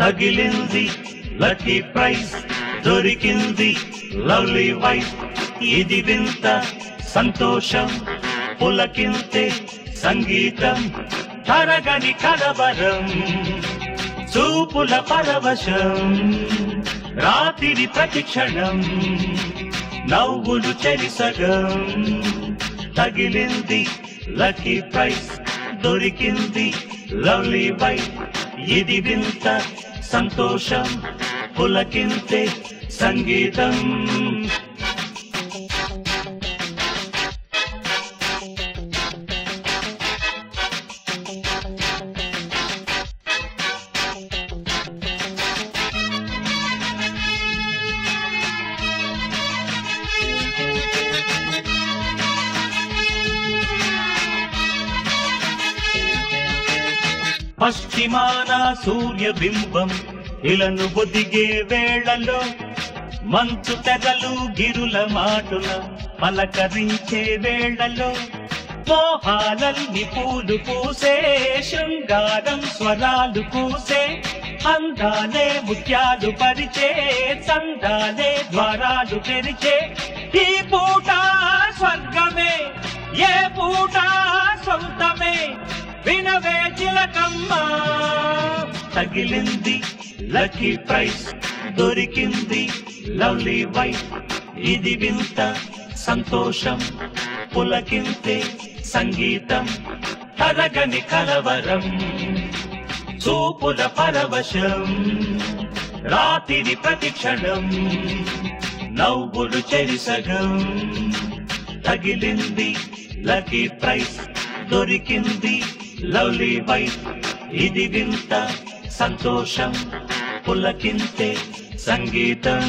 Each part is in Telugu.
తగిలింది లక్కీ ప్రైజ్ దొరికింది లవ్లీ వైఫ్ ఇది వింత సంతోషం పులకింతే సంగీతం తరగని కలవరం చూపుల పరవశం రాత్రి ప్రతిక్షణం నవ్వులు చెరిసగం తగిలింది లక్కీ ప్రైజ్ దొరికింది లవ్లీ వైఫ్ ఇది వింత సంతోషం పులకింతే సంగీతం పశ్చిమాన సూర్యబింబం ఇలను ఒదిగే వేళలో మంచు తెగలు గిరుల మాటున పలకరించే వేళలో మోహాలల్ని పూలు పూసే శృంగారం స్వరాలు పూసే అందాలే ముత్యాలు పరిచే చందాలే ద్వారాలు తెరిచే ఈ పూట స్వర్గమే ఏ పూట సొంతమే వినవే చిలకమ్మ తగిలింది లక్కీ ప్రైజ్ దొరికింది లవ్లీ వైఫ్ ఇది వింత సంతోషం పులకింతే సంగీతం తరగని కలవరం చూపుల పరవశం రాత్రి ప్రతిక్షణం నవ్వులు చెరిసగం తగిలింది లక్కీ ప్రైజ్ దొరికింది లవ్లీ వైఫ్ ఇది వింత సంతోషం పులకింతే సంగీతం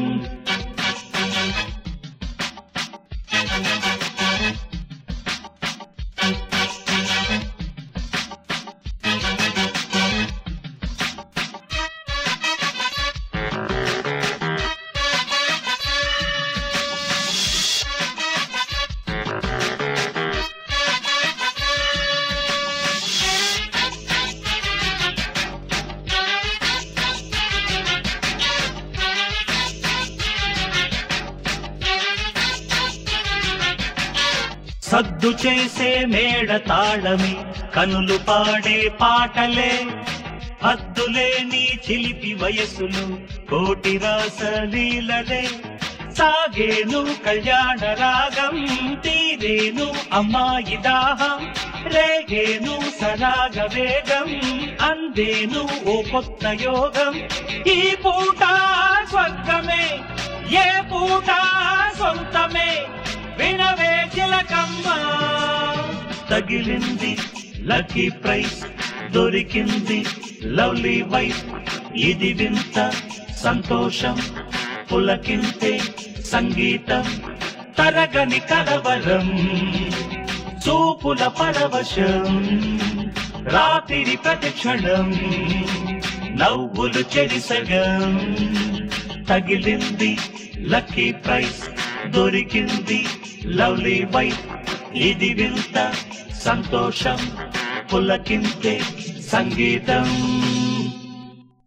సద్దు చేసే మేడ తాళమే కనులు పాడే పాటలే హద్దులేని చిలిపి వయసులు కోటి రాసలీలలే సాగేను కళ్యాణ రాగం తీరేను అమ్మాయి దాహం రేగేను సరాగ వేగం అందేను ఓ కొత్త యోగం ఈ పూట స్వర్గమే ఏ పూట సొంతమే వినవే చిలకమ్మ తగిలింది లక్కీ ప్రైజ్ దొరికింది లవ్లీ వైఫ్ ఇది వింత సంతోషం పులకింతే సంగీతం తరగని కలవరం చూపుల పరవశం రాత్రి ప్రతిక్షణం నవ్వులు చెరిసగం తగిలింది లక్కీ ప్రైజ్ దొరికింది లవ్లీ వైఫ్ ఇది వింత సంతోషం పులకింతే సంగీతం